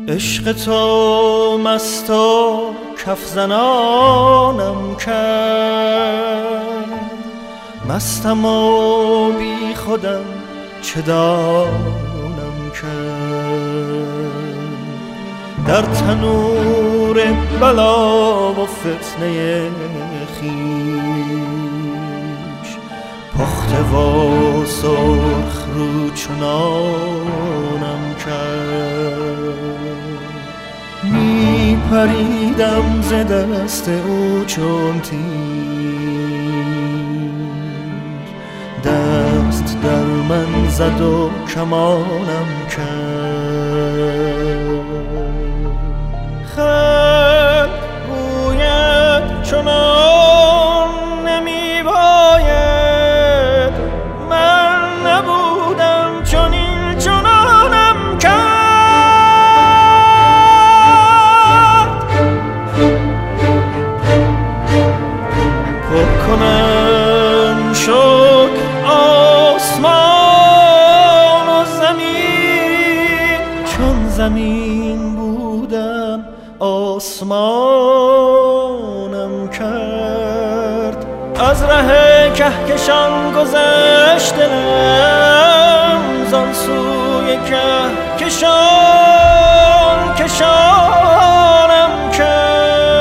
عشق تو مست و کف زنانم کرد، مستم و بی خودم چه دانم کرد. در تنور بلا و فتنه خویش پخته و سرخ رو چنانم کرد. می پریدم ز دست او چون تیر، دست در من زد و کمانم کرد. خلق گوید چنان نمی باید، من نبودم چنین چنانم کرد. پر کنم شکر آسمان و زمین، چون زمین بودم آسمانم کرد. از ره کهکشان گذشت دلم، زان سوی کهکشان کشانم کرد.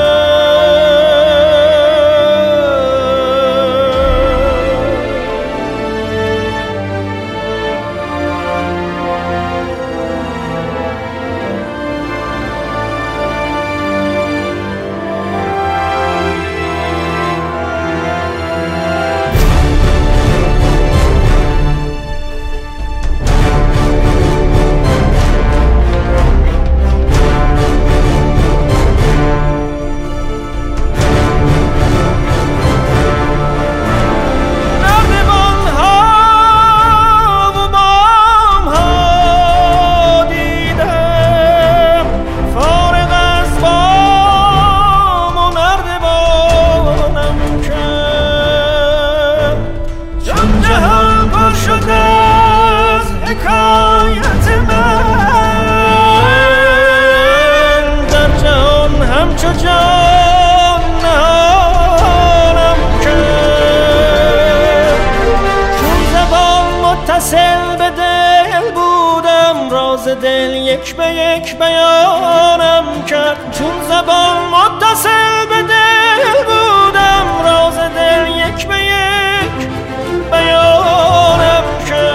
دل یک به یک بیانم کرد، چون زبان متصل به دل بودم، راز دل یک به یک بیانم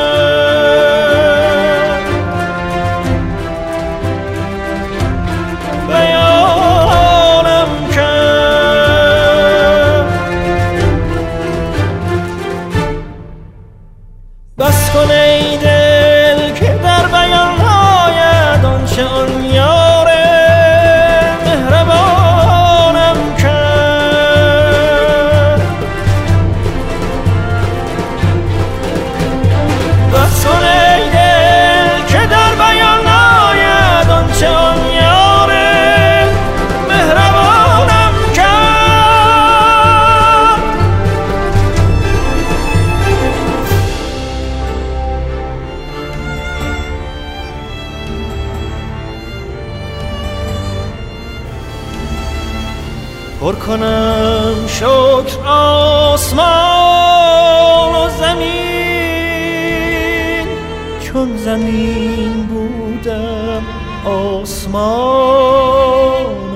کرد. بیانم کرد. بس کن ای دل که در بیان آن یار مهربانم کرد. بس کن ای دل که در بیان آید آنچه آن یار مهربانم کرد. پر کنم شکر آسمان و زمین، چون زمین بودم آسمان